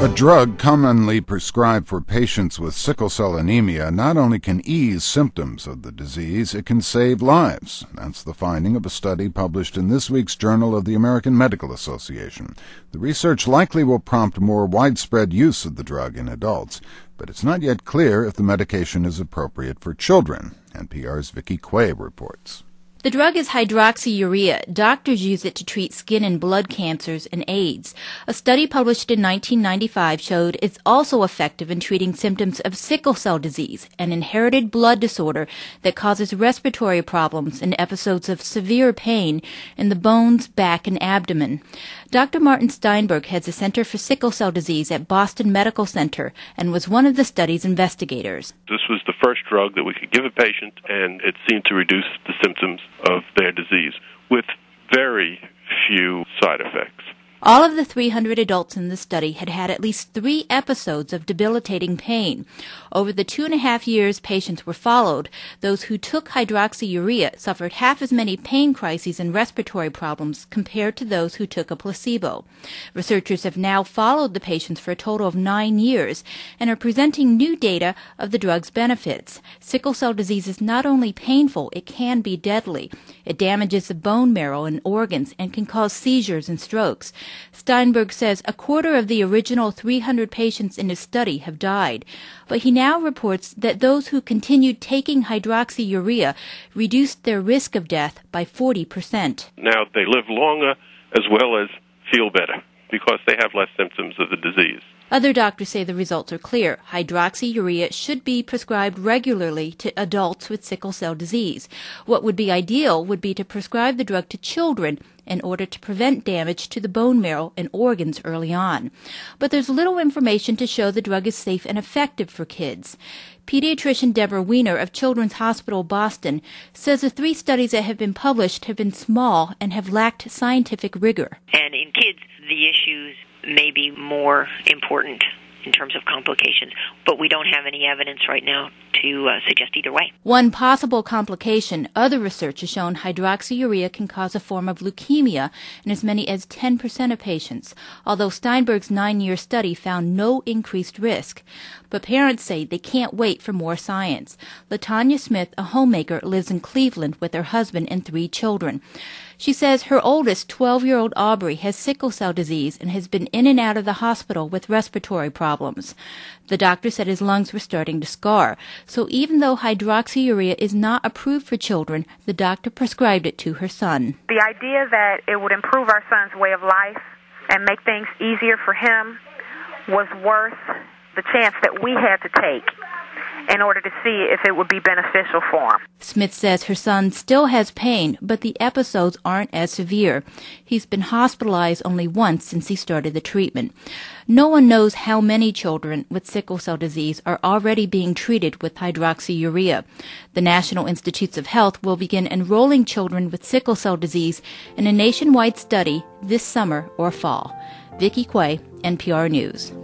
A drug commonly prescribed for patients with sickle cell anemia not only can ease symptoms of the disease, it can save lives. That's the finding of a study published in this week's Journal of the American Medical Association. The research likely will prompt more widespread use of the drug in adults, but it's not yet clear if the medication is appropriate for children. NPR's Vicki Quay reports. The drug is hydroxyurea. Doctors use it to treat skin and blood cancers and AIDS. A study published in 1995 showed it's also effective in treating symptoms of sickle cell disease, an inherited blood disorder that causes respiratory problems and episodes of severe pain in the bones, back, and abdomen. Dr. Martin Steinberg heads the Center for Sickle Cell Disease at Boston Medical Center and was one of the study's investigators. This was the first drug that we could give a patient, and it seemed to reduce the symptoms of their disease with very few side effects. All of the 300 adults in the study had had at least 3 episodes of debilitating pain. Over the 2.5 years patients were followed, those who took hydroxyurea suffered half as many pain crises and respiratory problems compared to those who took a placebo. Researchers have now followed the patients for a total of 9 years and are presenting new data of the drug's benefits. Sickle cell disease is not only painful, it can be deadly. It damages the bone marrow and organs and can cause seizures and strokes. Steinberg says a quarter of the original 300 patients in his study have died, but he now reports that those who continued taking hydroxyurea reduced their risk of death by 40%. Now they live longer as well as feel better because they have less symptoms of the disease. Other doctors say the results are clear. Hydroxyurea should be prescribed regularly to adults with sickle cell disease. What would be ideal would be to prescribe the drug to children in order to prevent damage to the bone marrow and organs early on. But there's little information to show the drug is safe and effective for kids. Pediatrician Deborah Weiner of Children's Hospital Boston says the 3 studies that have been published have been small and have lacked scientific rigor. And in kids, the issues may be more important in terms of complications, but we don't have any evidence right now to suggest either way. One possible complication, other research has shown hydroxyurea can cause a form of leukemia in as many as 10% of patients, although Steinberg's 9-year study found no increased risk. But parents say they can't wait for more science. LaTanya Smith, a homemaker, lives in Cleveland with her husband and 3 children. She says her oldest, 12-year-old Aubrey, has sickle cell disease and has been in and out of the hospital with respiratory problems. The doctor said his lungs were starting to scar, so even though hydroxyurea is not approved for children, the doctor prescribed it to her son. The idea that it would improve our son's way of life and make things easier for him was worth the chance that we had to take in order to see if it would be beneficial for him. Smith says her son still has pain, but the episodes aren't as severe. He's been hospitalized only once since he started the treatment. No one knows how many children with sickle cell disease are already being treated with hydroxyurea. The National Institutes of Health will begin enrolling children with sickle cell disease in a nationwide study this summer or fall. Vicki Quay, NPR News.